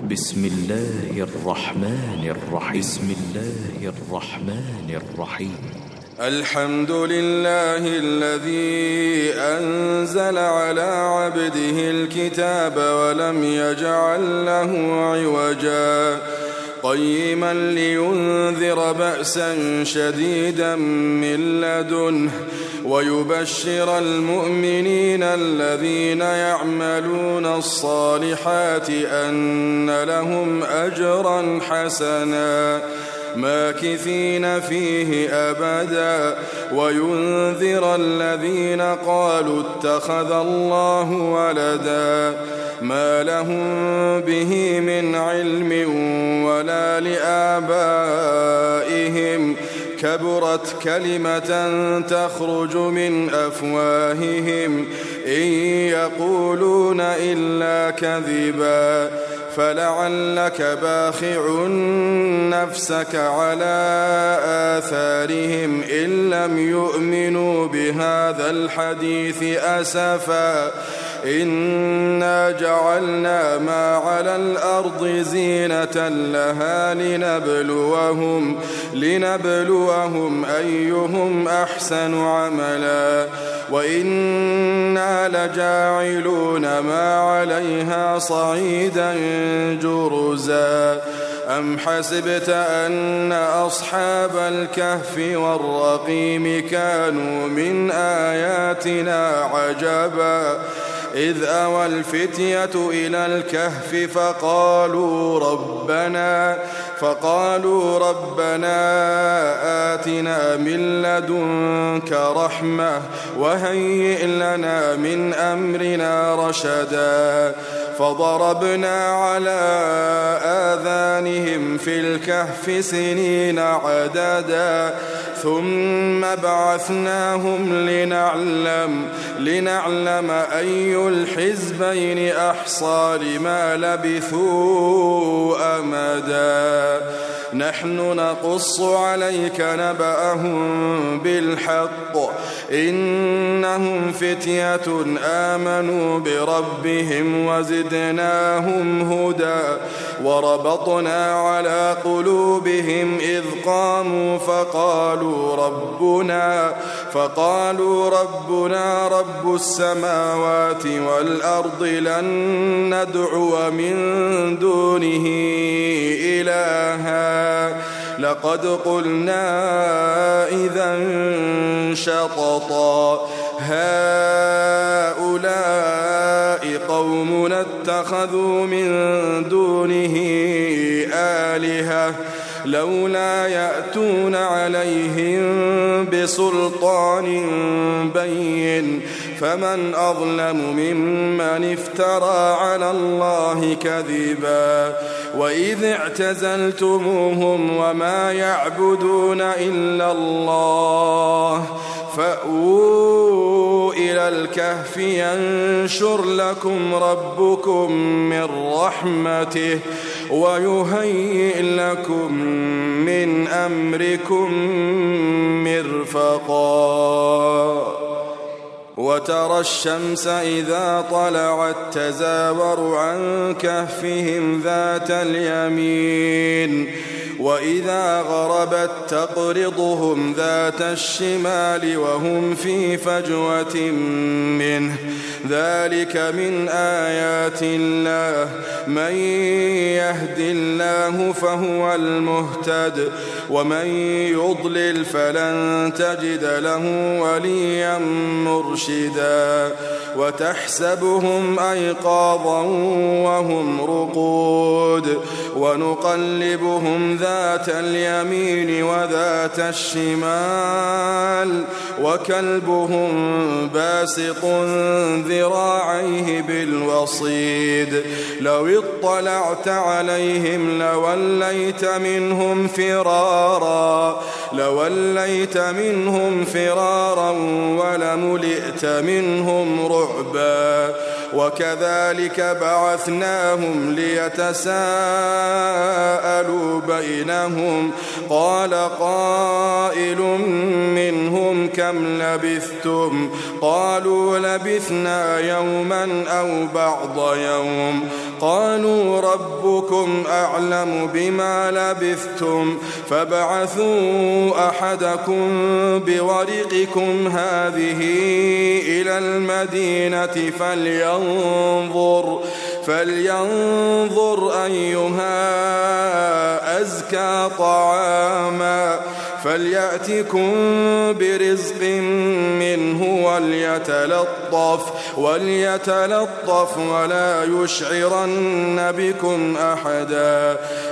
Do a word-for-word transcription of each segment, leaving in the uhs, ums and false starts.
بسم الله الرحمن الرحيم بسم الله الرحمن الرحيم الحمد لله الذي أنزل على عبده الكتاب ولم يجعل له عوجا قيما لينذر بأسا شديدا من لدنه ويبشر المؤمنين الذين يعملون الصالحات أن لهم أجرا حسنا ماكثين فيه أبدا وينذر الذين قالوا اتخذ الله ولدا ما لهم به من علم ولا لآبائهم كبرت كلمة تخرج من أفواههم إن يقولون إلا كذبا فلعلك باخع نفسك على آثارهم إن لم يؤمنوا بهذا الحديث أسفا إنا جعلنا ما على الأرض زينة لها لنبلوهم لنبلوهم أيهم أحسن عملا وإنا لجاعلون ما عليها صعيدا جرزا أم حسبت أن أصحاب الكهف والرقيم كانوا من آياتنا عجبا إذ أوى الفتية إلى الكهف فقالوا ربنا فقالوا ربنا آتنا من لدنك رحمة وهيئ لنا من أمرنا رشدا فضربنا على آذانهم في الكهف سنين عددا ثم بعثناهم لنعلم لنعلم أي الحزبين أحصى لما لبثوا أمدا نحن نقص عليك نبأهم بالحق إنهم فتية آمنوا بربهم وزدناهم هدى وربطنا على قلوبهم إذ قاموا فقالوا ربنا فقالوا ربنا رب السماوات والأرض لن ندعو من دونه إلها لقد قلنا إذا شططا هؤلاء قومنا اتخذوا من دونه آلهة لولا يأتون عليهم بسلطان بين فمن أظلم ممن افترى على الله كذبا وإذ اعتزلتموهم وما يعبدون إلا الله فأووا إلى الكهف ينشر لكم ربكم من رحمته ويهيئ لكم من أمركم مرفقا وترى الشمس إذا طلعت تزاور عن كهفهم ذات اليمين وإذا غربت تقرضهم ذات الشمال وهم في فجوة منه ذلك من آيات الله من يهد الله فهو المهتد ومن يضلل فلن تجد له وليا مرشدا وتحسبهم أيقاظا وهم رقود ونقلبهم ذات اليمين وذات الشمال وكلبهم باسط ذراعيه بالوصيد لو اطلعت عليهم لوليت منهم فرارا لوليت منهم فرارا ولملئت منهم رعبا وكذلك بعثناهم ليتساءلوا بينهم قال قائل منهم كم لبثتم قالوا لبثنا يوما أو بعض يوم قالوا ربكم أعلم بما لبثتم فابعثوا أحدكم بورقكم هذه إلى المدينة فلينظر فلينظر أيها أزكى طعاما فليأتكم برزق منه وليتلطف وليتلطف ولا يشعرن بكم أحدا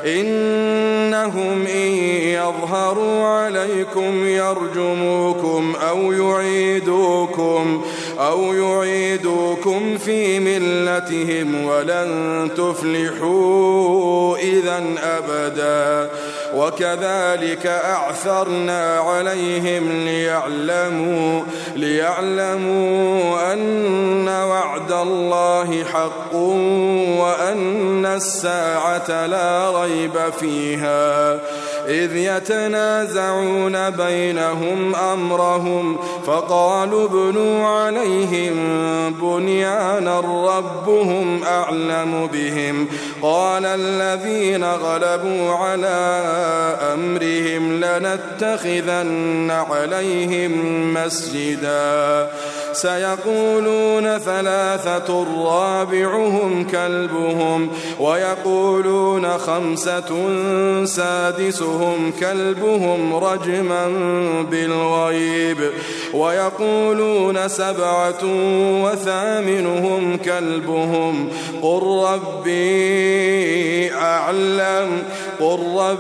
إنهم إن يظهروا عليكم يرجموكم أو يعيدوكم أو يعيدوكم في ملتهم ولن تفلحوا إذا أبدا وكذلك أعثرنا عليهم ليعلموا ليعلموا أن وعد الله حق وأن الساعة لا ريب فيها إذ يتنازعون بينهم أمرهم فقالوا ابنوا عليهم بنيانا ربهم أعلم بهم قال الذين غلبوا على أمرهم لنتخذن عليهم مسجدا سيقولون ثلاثة رابعهم كلبهم ويقولون خمسة سادسهم كلبهم رجما بالغيب ويقولون سبعة وثامنهم كلبهم قل ربي أعلم قل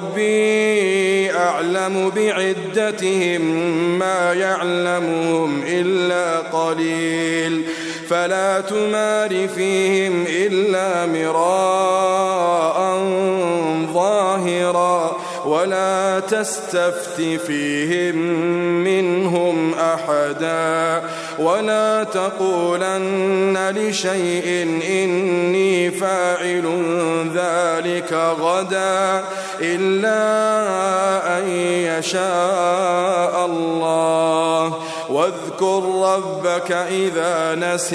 ربي أعلم بعدتهم ما يعلمهم إلا قليل فلا تمار فيهم إلا مراء ظاهرا ولا تستفت فيهم منهم أحدا ولا تقولن لشيء إني فاعل ذلك غدا إلا أن يشاء الله واذكر ربك إذا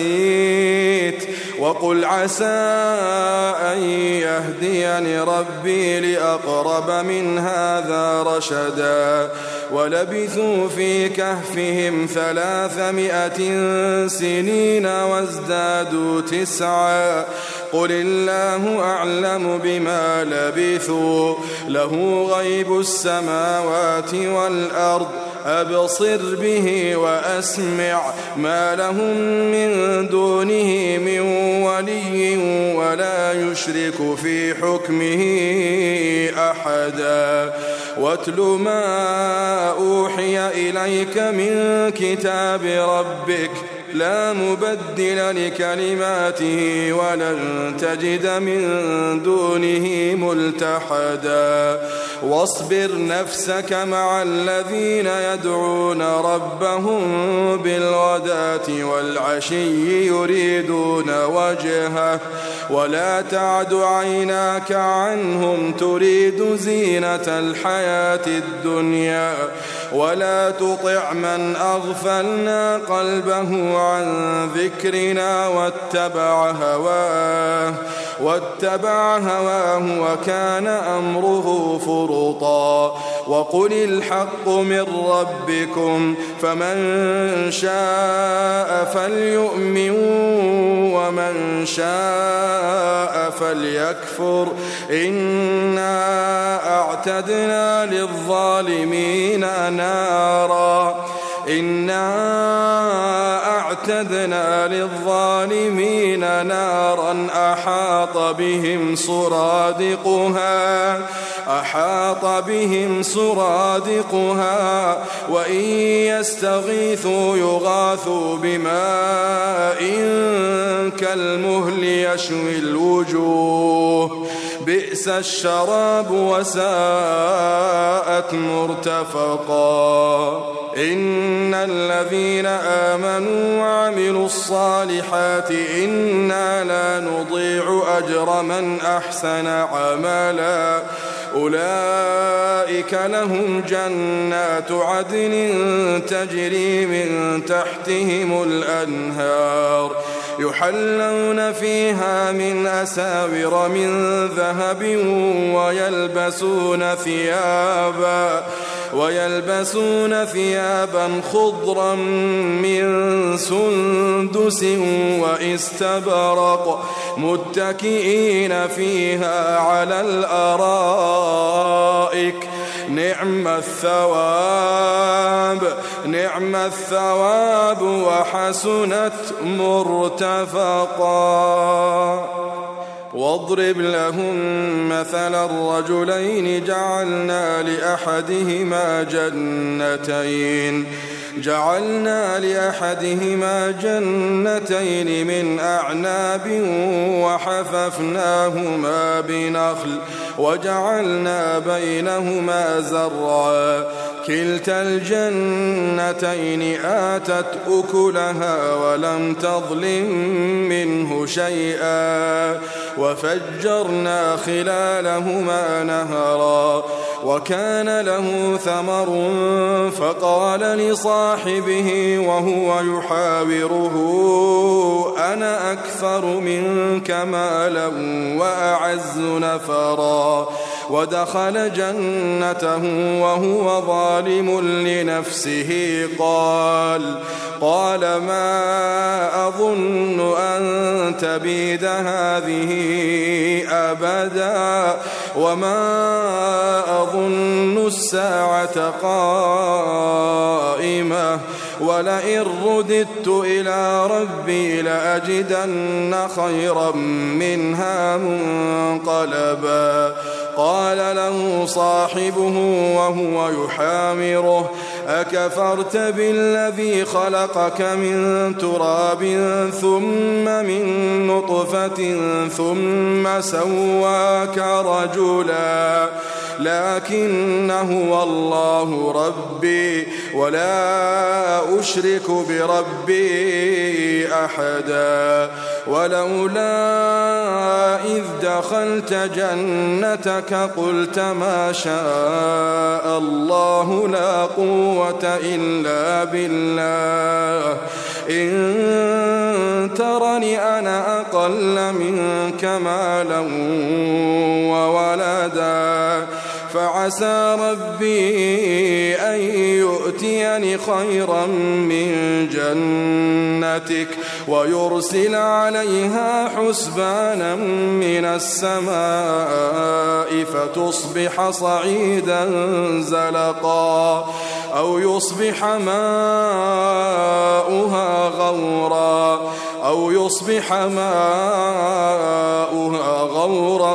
نسيت وقل عسى أن يهديني ربي لأقرب من هذا رشدا ولبثوا في كهفهم ثلاثمائة سنين وازدادوا تسعا قل الله أعلم بما لبثوا له غيب السماوات والأرض أبصر به وأسمع ما لهم من دونه من ولي ولا يشرك في حكمه أحدا واتل ما أوحي إليك من كتاب ربك لا مبدل لكلماته ولن تجد من دونه ملتحدا واصبر نفسك مع الذين يدعون ربهم بالغداة والعشي يريدون وجهه ولا تعد عيناك عنهم تريد زينة الحياة الدنيا ولا تطع من أغفلنا قلبه عن ذكرنا واتبع هواه واتبع هواه وكان أمره فرطا وقل الحق من ربكم فمن شاء فليؤمن ومن شاء فليكفر إنا أعتدنا للظالمين نارا إنا أعتدنا للظالمين نارا أحاط بهم سرادقها أحاط بهم سرادقها وإن يستغيثوا يغاثوا بماء كالمهل يشوي الوجوه بئس الشراب وساءت مرتفقا إن الذين آمنوا وعملوا الصالحات إنا لا نضيع أجر من أحسن عملا أولئك لهم جنات عدن تجري من تحتهم الأنهار يحلون فيها من أساور من ذهب ويلبسون ثيابا ويلبسون ثيابا خضرا من سندس واستبرق متكئين فيها على الأرائك نعم الثواب نعم الثواب وحسنت مرتفقا واضرب لهم مثل الرجلين جعلنا لأحدهما جنتين جعلنا لأحدهما جنتين من أعناب وحففناهما بنخل وجعلنا بينهما زرعا كلتا الجنتين آتت أكلها ولم تظلم منه شيئا وفجرنا خلالهما نهرا وكان له ثمر فقال لصاحبه وهو يحاوره أنا أكثر منك مالا وأعز نفرا ودخل جنته وهو ظالم لنفسه قال قال ما أظن أن تبيد هذه أبدا وما أظن الساعة قائمة ولئن رددت إلى ربي لأجدن خيرا منها منقلبا قال له صاحبه وهو يحامره أكفرت بالذي خلقك من تراب ثم من نطفة ثم سواك رجلا لكن هو الله ربي ولا أشرك بربي أحدا ولولا إذ دخلت جنتك قلت ما شاء الله لا قوة إلا بالله إن ترني أنا أقل منك مالا وولدا فعسى ربي أن يؤتيني خيرا من جنتك ويرسل عليها حسبانا من السماء فتصبح صعيدا زلقا أو يصبح ماؤها غورا أو يصبح ماؤها غورا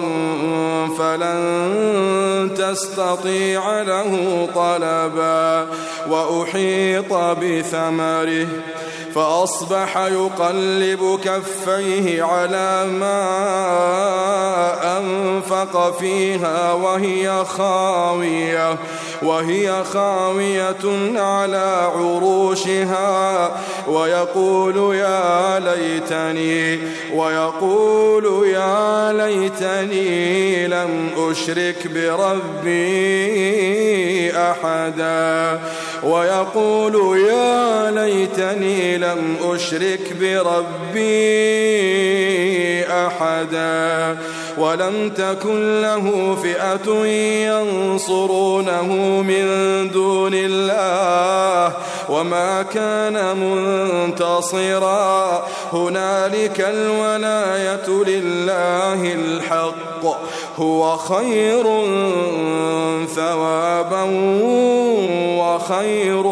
فلن تستطيع له طلبا وأحيط بثمره فأصبح يقلب كفيه على ما أنفق فيها وهي خاوية وهي خاوية على عروشها ويقول يا ليتني ويقول يا ليتني لم أشرك بربي أحدا ويقول يا ليتني لم أشرك بربي أحدا ولم تكن له فئة ينصرونه من دون الله وما كان منتصرا هنالك الولاية لله الحق هو خير ثوابا وخير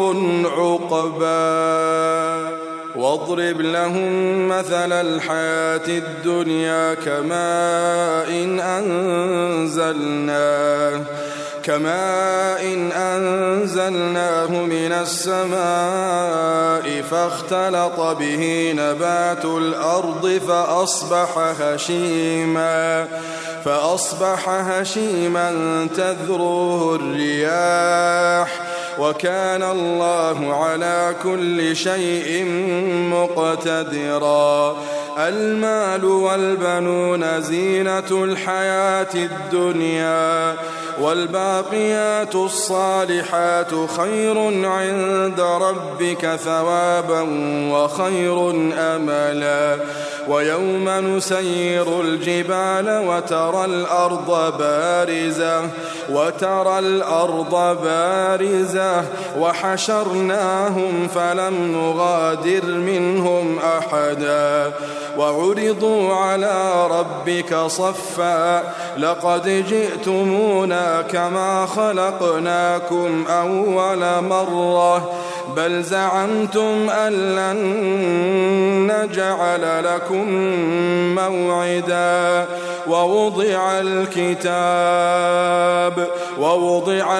عقبا واضرب لهم مثل الحياة الدنيا كماء إن أنزلناه كماء إن أنزلناه من السماء فاختلط به نبات الأرض فأصبح هشيما فأصبح هشيما تذروه الرياح وكان الله على كل شيء مقتدرا. المال والبنون زينة الحياة الدنيا والباقيات الصالحات خير عند ربك ثوابا وخير أملا. ويوم نسير الجبال وترى الأرض بارزة وترى الأرض بارزة وحشرناهم فلم نغادر منهم أحدا وعرضوا على ربك صفا لقد جئتمونا كما خلقناكم أول مرة بل زعمتم أن لن نجعل لكم موعدا. ووضع الكتاب ووضع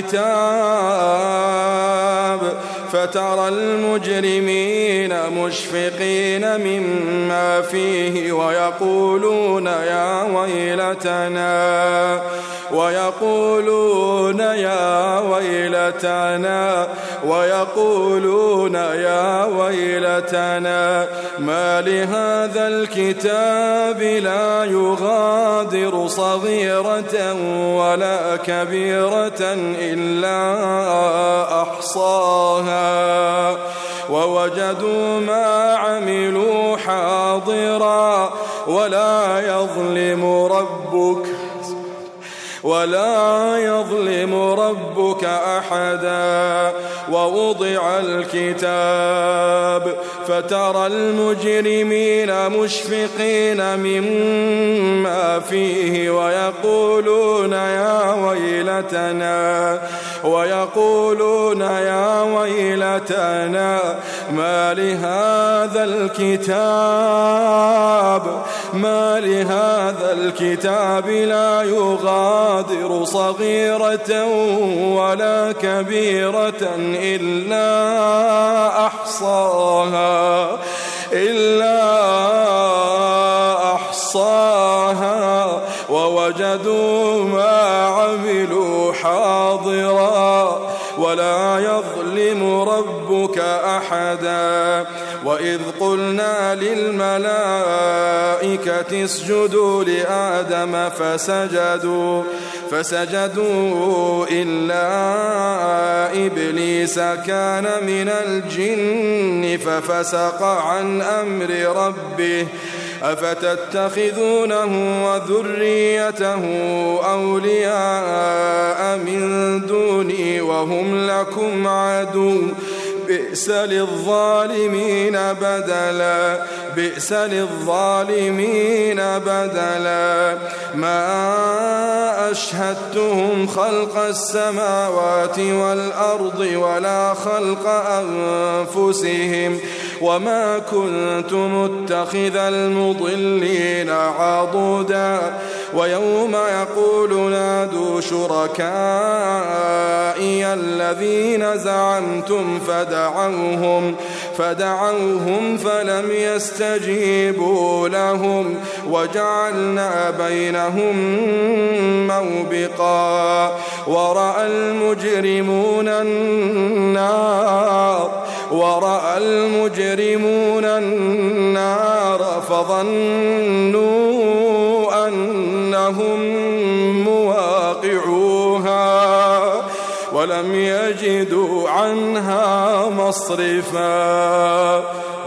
الكتاب فترى المجرمين مشفقين مما فيه ويقولون يا ويلتنا ويقولون يا ويلتنا ويقولون يا ويلتنا ما لهذا الكتاب لا يغادر صغيرة ولا كبيرة إلا أحصاها ووجدوا ما عملوا حاضرا ولا يظلم ربك ولا يظلم ربك أحدا. ووضع الكتاب فترى المجرمين مشفقين مما فيه ويقولون يا ويلتنا ويقولون يا ويلتنا ما لهذا الكتاب ما لهذا الكتاب لا يغادر صغيرة ولا كبيرة إلا أحصاها إلا أحصاها ووجدوا ما عملوا حاضرا ولا يظلم ربك أحدا. وإذ قلنا للملائكة اسجدوا لآدم فسجدوا فسجدوا إلا إبليس كان من الجن ففسق عن أمر ربه أفتتخذونه وذريته أولياء من دوني وهم لكم عدو بئس للظالمين بدلا بئس للظالمين بدلا. ما أشهدتهم خلق السماوات والأرض ولا خلق أنفسهم وما كنت متخذ المضلين عضدا. ويوم يقول نادوا شركائي الذين زعمتم فدعوهم فدعوهم فلم يستجيبوا لهم وجعلنا بينهم موبقا. ورأى المجرمون النار ورأى المجرمون النار فظنوا أنهم مواقعوها ولم يجدوا عنها مصرفا.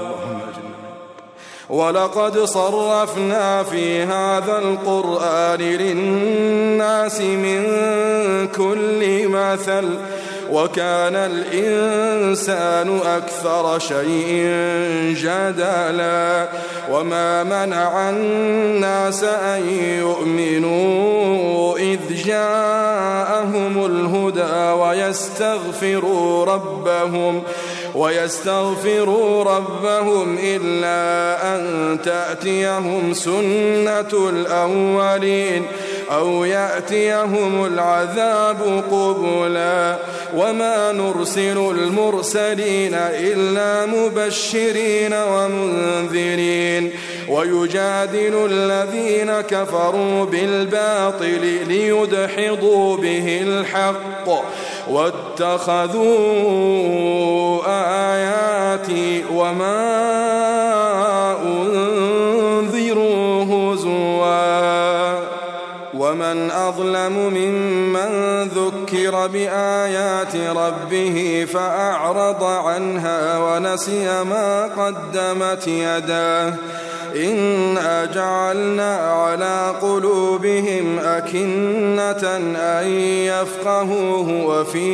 ولقد صرفنا في هذا القرآن للناس من كل مثل وكان الإنسان أكثر شيء جدلا. وما منع الناس أن يؤمنوا إذ جاءهم الهدى ويستغفروا ربهم ويستغفروا ربهم إلا أن تأتيهم سنة الأولين أو يأتيهم العذاب قبلا وما نرسل المرسلين إلا مبشرين ومنذرين ويجادل الذين كفروا بالباطل ليدحضوا به الحق واتخذوا آياتي وما أنذروا هزوا ومن أظلم ممن ذكر بآيات ربه فأعرض عنها ونسي ما قدمت يداه إنا جعلنا على قلوبهم أكنة أن يفقهوه وفي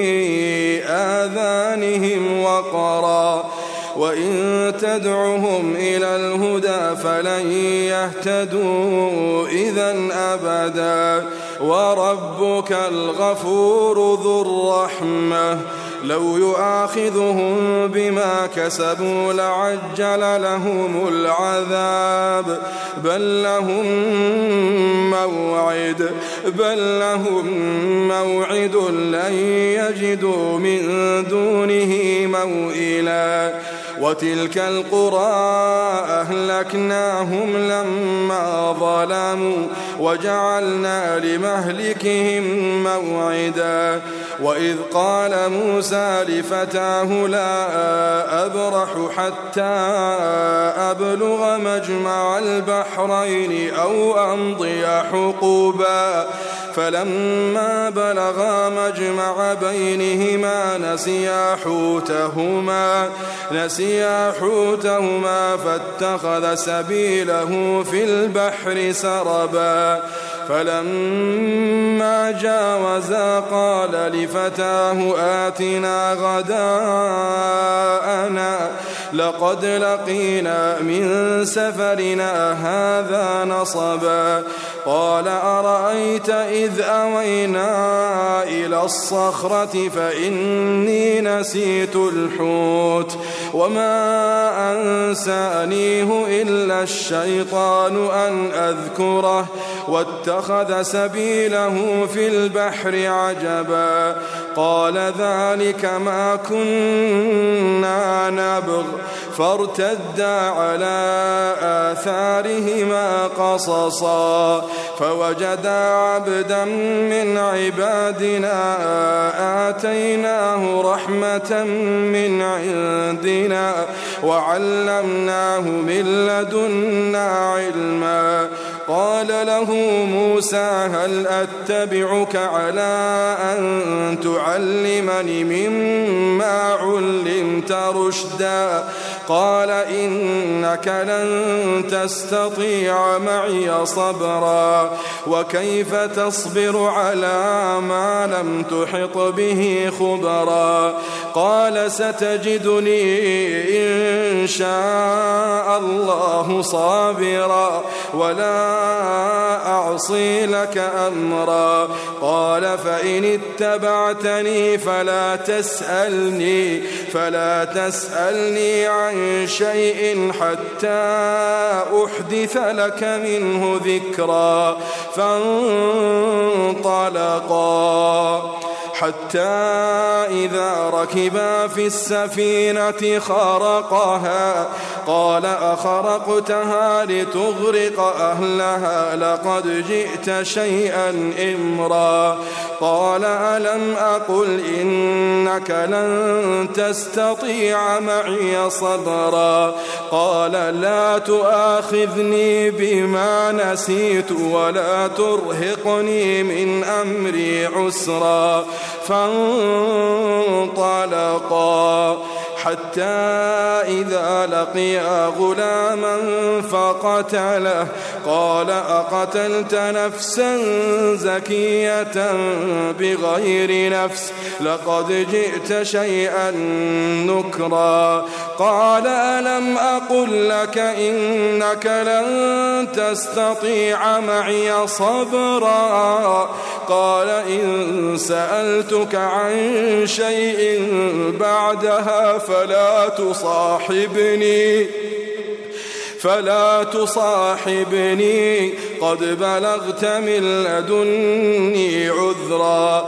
آذانهم وقرا وإن تدعهم إلى الهدى فلن يهتدوا إذن أبدا وربك الغفور ذو الرحمة لو يؤاخذهم بما كسبوا لعجل لهم العذاب بل لهم موعد بل لهم موعد لن يجدوا من دونه موئلا وتلك القرى أهلكناهم لما ظلموا وجعلنا لمهلكهم موعدا وإذ قال موسى لفتاه لا أبرح حتى أبلغ مجمع البحرين أو أمضي حقوبا فلما بلغا مجمع بينهما نسيا حوتهما نسيا حوتهما فاتخذ سبيله في البحر سربا فلما جاوزا قال لفتاه آتنا غداءنا لقد لقينا من سفرنا هذا نصبا قال أرأيت إذ أوينا إلى الصخرة فإني نسيت الحوت وما أنسانيه إلا الشيطان أن أذكره واتخذ سبيله في البحر عجبا قال ذلك ما كنا نبغ فارتدا على آثارهما قصصا فوجدا عبدا من عبادنا آتيناه رحمة من عندنا وعلمناه من لدنا علما قال له موسى هل أتبعك على أن تعلمني مما علمت رشدا قال إنك لن تستطيع معي صبرا وكيف تصبر على ما لم تحط به خبرا قال ستجدني إن شاء الله صابرا ولا أعصي لك أمرا قال فإن اتبعتني فلا تسألني فلا تسألني عن شيء حتى أحدث لك منه ذكرا فانطلقا حتى إذا ركبا في السفينة خرقها قال أخرقتها لتغرق أهلها لقد جئت شيئا إمرا قال ألم أقل إنك لن تستطيع معي صبرا قال لا تؤاخذني بما نسيت ولا ترهقني من أمري عسرا فانطلقا حتى إذا لقيا غلاما فقتله قال أقتلت نفسا زكية بغير نفس لقد جئت شيئا نكرا قال ألم أقل لك إنك لن تستطيع معي صبرا قال إن سألتك عن شيء بعدها فلا تصاحبني فلا تصاحبني قد بلغت من لدني عذرا.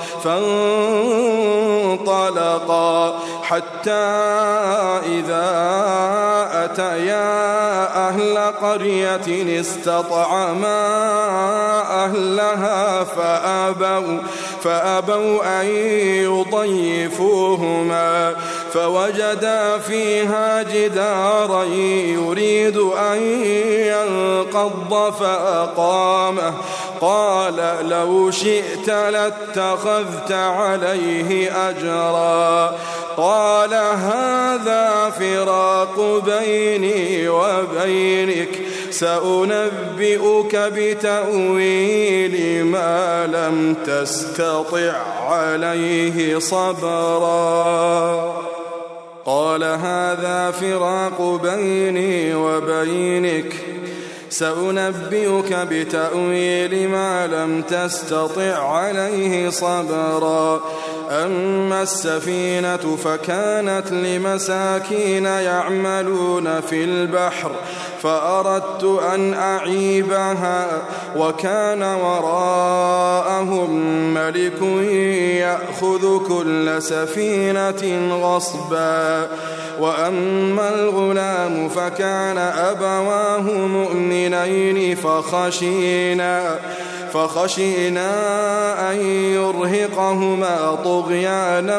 فانطلقا حتى إذا أتيا أهل قرية استطعما أهلها فأبوا, فأبوا أن يضيفوهما فوجدا فيها جدارا يريد أن ينقض فأقامه. قال لو شئت لاتخذت عليه أجرا. قال هذا فراق بيني وبينك سأنبئك بتأويل ما لم تستطع عليه صبرا. قال هذا فراق بيني وبينك سأنبئك بتأويل ما لم تستطع عليه صبرا. أما السفينة فكانت لمساكين يعملون في البحر فأردت أن أعيبها وكان وراءهم ملك يأخذ كل سفينة غصبا. وأما الغلام فكان أبواه مؤمنين فخشينا فخشينا أن يرهقهما طغيانا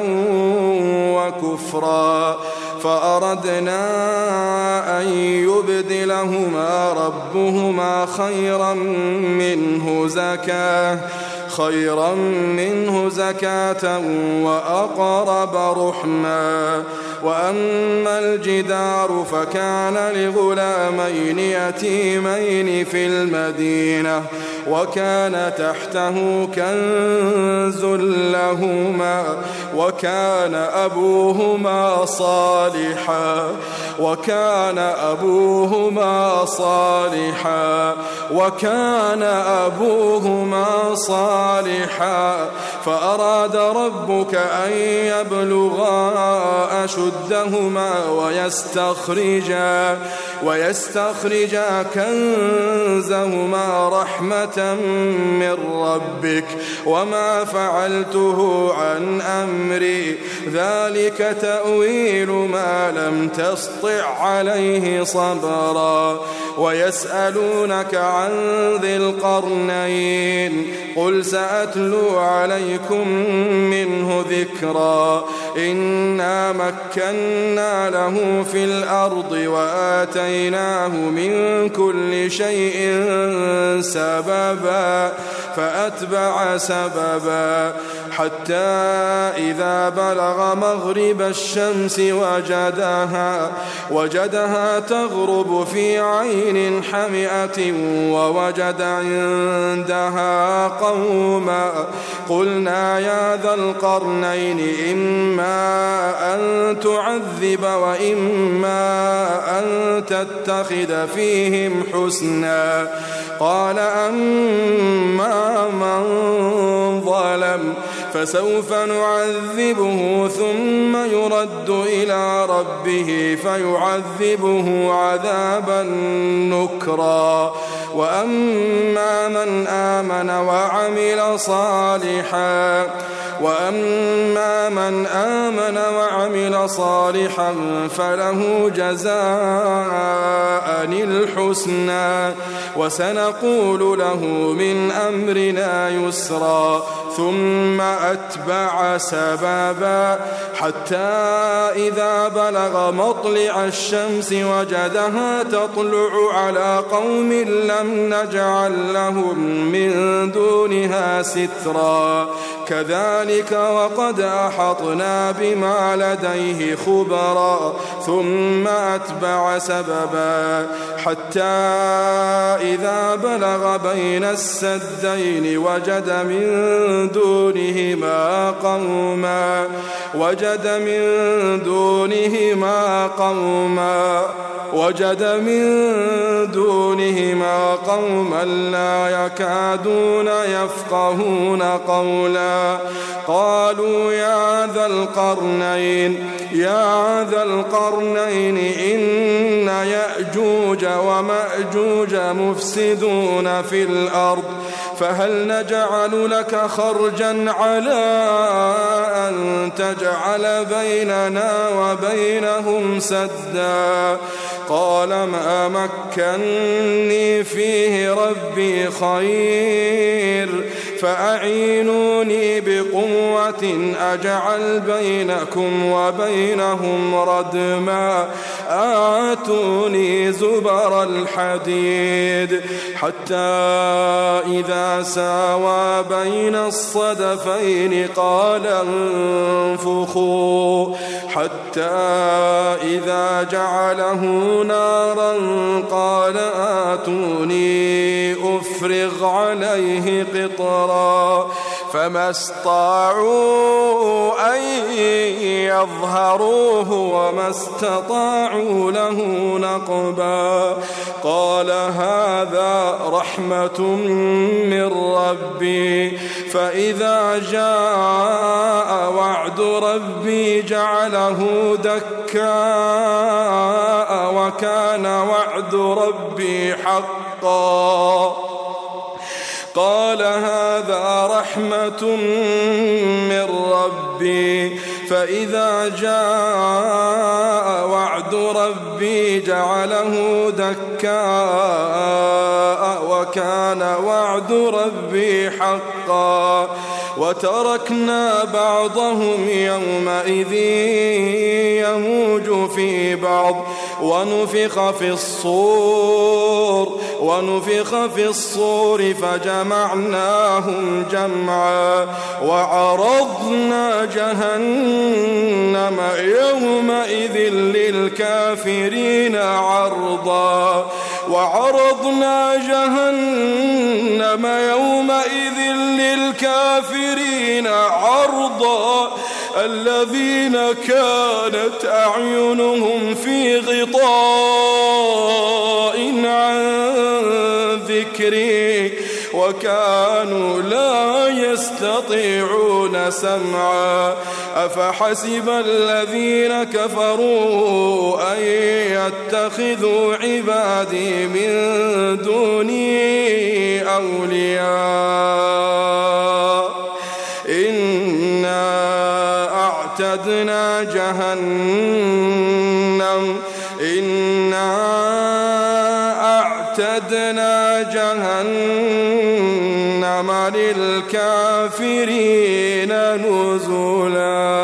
وكفرا فأردنا أن يبدلهما ربهما خيرا منه زكاة خيرا منه زكاة وأقرب رحما. وأما الجدار فكان لغلامين يتيمين في المدينة وكان تحته كنز لهما وكان أبوهما صالحا وكان أبوهما صالحا وكان أبوهما صالحا فأراد ربك أن يبلغا أشدهما ويستخرجا ويستخرجا كنزهما رحمة من ربك وما فعلته عن أمري ذلك تأويل ما لم تسطع عليه صبرا. ويسألونك عن ذي القرنين قل سأتلو عليكم منه ذكرا. إنا مكنا له في الأرض وآتيناه من كل شيء سببا فأتبع سببا حتى إذا بلغ مغرب الشمس وجدها وجدها تغرب في عين حمئة ووجد عندها قوما قلنا يا ذا القرنين إما أن تعذب وإما أن تتخذ فيهم حسنا. قال أما من ظلم فسوف نعذبه ثم يرد إلى ربه فيعذبه عذابا نكرا. وأما من آمن وعمل صالحا وأما من آمن وعمل صالحا فله جزاء الحسنى وسنقول له من أمرنا يسرا. ثم أتبع سببا حتى إذا بلغ مطلع الشمس وجدها تطلع على قوم لم نجعل لهم من دونها سترا. كذلك وقد أحطنا بما لديه خبرا. ثم أتبع سببا حتى إذا بلغ بين السدين وجد من دونهما قوما وجد من دونهما قوما وجد من دونهما قوما لا يكادون يفقهون قولا. قالوا يا ذا القرنين يا ذا القرنين إن يأجوج يأجوج ومأجوج مفسدون في الأرض فهل نجعل لك خرجا على أن تجعل بيننا وبينهم سدا قال ما مكنني فيه ربي خير فأعينوني بقوة أجعل بينكم وبينهم ردما آتوني زبر الحديد حتى إذا ساوى بين الصدفين قال انفخوا حتى إذا جعله نارا قال آتوني أفرغ عليه قطرا فما استطاعوا أن يظهروه وما استطاعوا له نقبا قال هذا رحمة من ربي فإذا جاء وعد ربي جعله دكاء وكان وعد ربي حقا قال هذا رحمة من ربي فإذا جاء وعد ربي جعله دكاء وكان وعد ربي حقا وتركنا بعضهم يومئذ يموج في بعض ونفخ في الصور ونفخ في الصور فجمعناهم جمعا وعرضنا جهنم يومئذ للكافرين عرضا وعرضنا جهنم يومئذ للكافرين عرضا الذين كانت أعينهم في غطاء عن ذكري وكانوا لا يستطيعون سمعا أفحسب الذين كفروا أن يتخذوا عبادي من دوني أولياء إنا أعتدنا جهنم إنا أعتدنا جهنم للكافرين نزلا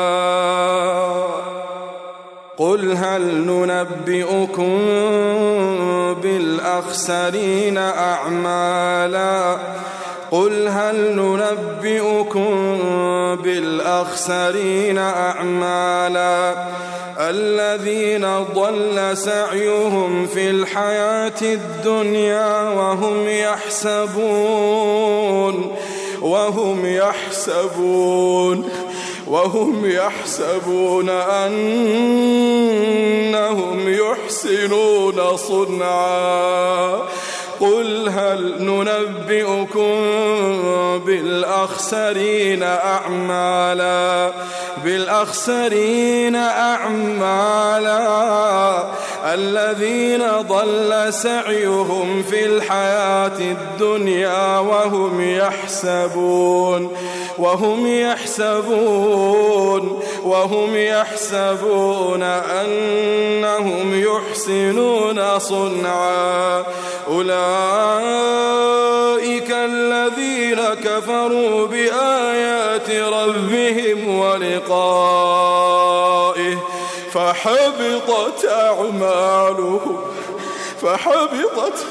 قل هل ننبئكم بالأخسرين أعمالا قل هل ننبئكم بالأخسرين أعمالا الذين ضل سعيهم في الحياة الدنيا وهم يحسبون وهم يحسبون وهم يحسبون أنهم يحسنون صنعا قل هل ننبئكم بالأخسرين أعمالا بالأخسرين أعمالا الذين ضل سعيهم في الحياة الدنيا وهم يحسبون وهم يحسبون وهم يحسبون أنهم يحسنون صنعا أولئك الذين كفروا بآيات ربهم ولقائه فحبطت أعمالهم فحبطت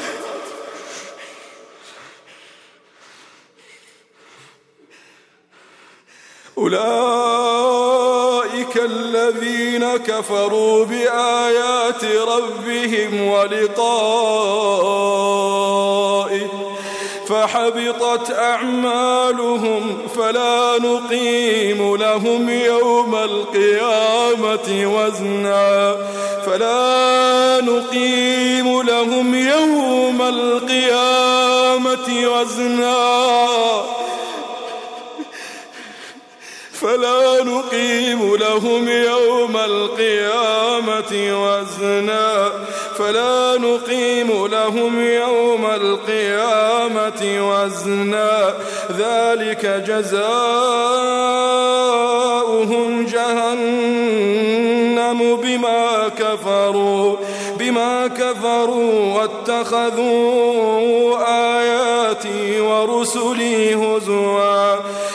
أولئك الذين كفروا بآيات ربهم ولقائه فحبطت أعمالهم فلا نقيم لهم يوم القيامة وزنا فلا نقيم لهم يوم القيامة وزنا فلا نقيم لهم يوم القيامة وزنا فلا نقيم لهم يوم القيامة وزنا ذلك جزاؤهم جهنم بما كفروا بما كفروا واتخذوا آياتي ورسلي هزوا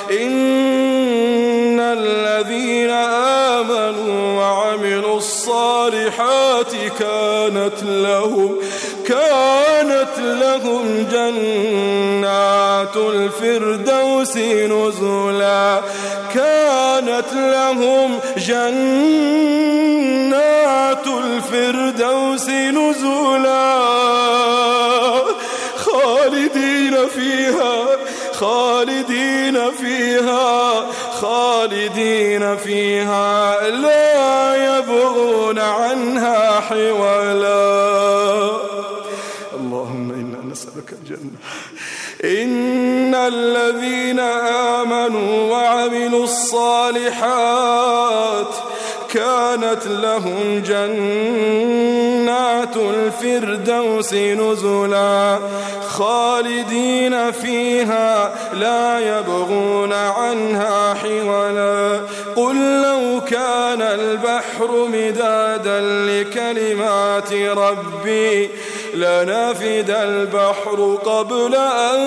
إن الذين آمنوا وعملوا الصالحات كانت لهم كانت لهم جنات الفردوس نزلا كانت لهم جنات الفردوس نزلا خالدين فيها خالدين فيها خالدين فيها لا يبغون عنها حولا. اللهم إنا نسألك الجنة. إن الذين آمنوا وعملوا الصالحات كانت لهم جنات الفردوس نزلا خالدين فيها لا يبغون عنها حولا. قل لو كان البحر مدادا لكلمات ربي لنفد البحر قبل أن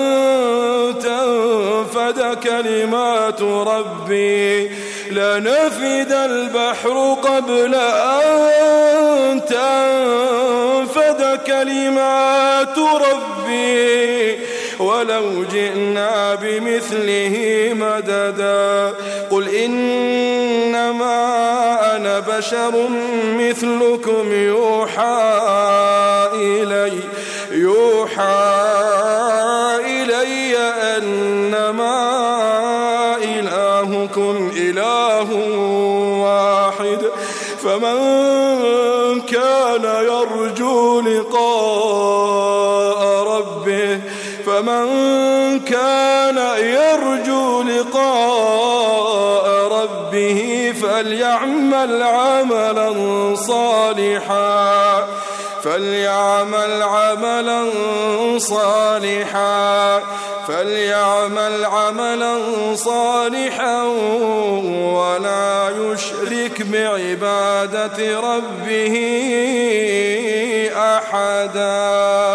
تنفد كلمات ربي لنفد البحر قبل أن تنفد كلمات ربي ولو جئنا بمثله مددا. قل إنما أنا بشر مثلكم يوحى إلي يوحى إلي أنما إلهكم إله واحد فمن كان يرجو لقاء ربه فمن كان يرجو لقاء ربه فليعمل عملا صالحا فليعمل عملا صالحا فليعمل عملا صالحا ولا يشرك بعبادة ربه أحدا.